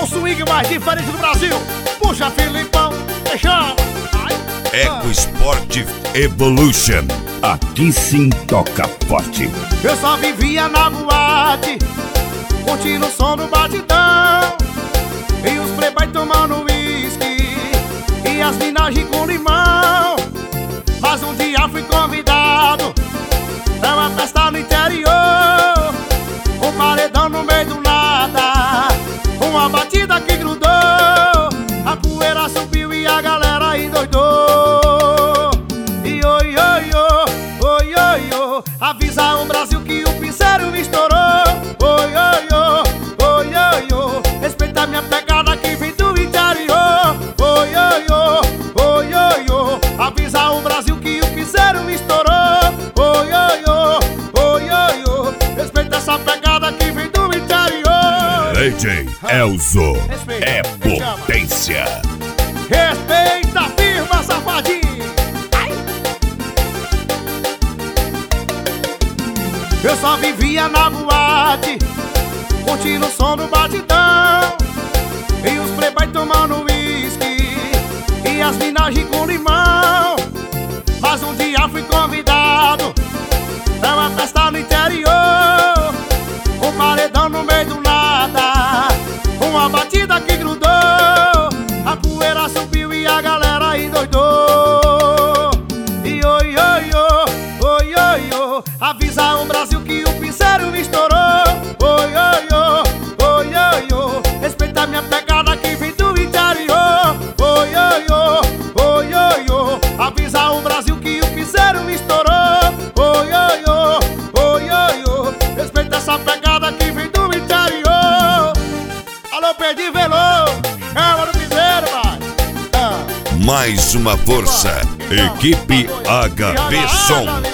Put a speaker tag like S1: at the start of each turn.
S1: swing mais diferente do Brasil. Puxa, Filipão, deixa.
S2: Eco Sport Evolution. Aqui sim toca forte.
S1: Eu só vivia na boate, curtindo o som do batidão, e os playboy tomando uísque e as minagem com limão. Mas um dia fui convidado pra uma festa no interior, um paredão no meio do nada, uma batida que grudou, a poeira subiu e a galera endoidou. E oi, oi, oi, oi, oi, oi, avisa o Brasil que o piseiro estourou. Oi, oi, oi, oi, oi, oi, respeita minha pegada que vem do interior. Oi, oi, oi, oi, oi, oi, avisa o Brasil que o piseiro estourou. Oi, oi, oi, oi, oi, oi, respeita essa pegada que vem do interior.
S2: DJ Elzo é potência.
S1: Respeita a firma, safadinho. Eu só vivia na boate, curtindo o som do batidão, e os playboy tomando uísque e as minagem com limão. Mas um dia fui convidado pra uma festa no interior, um paredão no meio do nada, uma batida que grudou, a poeira subiu e a galera endoidou. E oi, oi, oi, oi, oi, oi, avisa o Brasil que o piseiro estourou. Oi, oi, oi, oi, oi, oi, respeita minha pegada que vem do interior. Oi, oi, oi, oi, oi, oi, avisa o Brasil que o piseiro estourou. Oi, oi, oi, oi, oi, oi, respeita essa pegada que vem do interior. Alô, Perdi Velô, chama no piseiro, vai.
S2: Mais uma força. Equipe HB Som.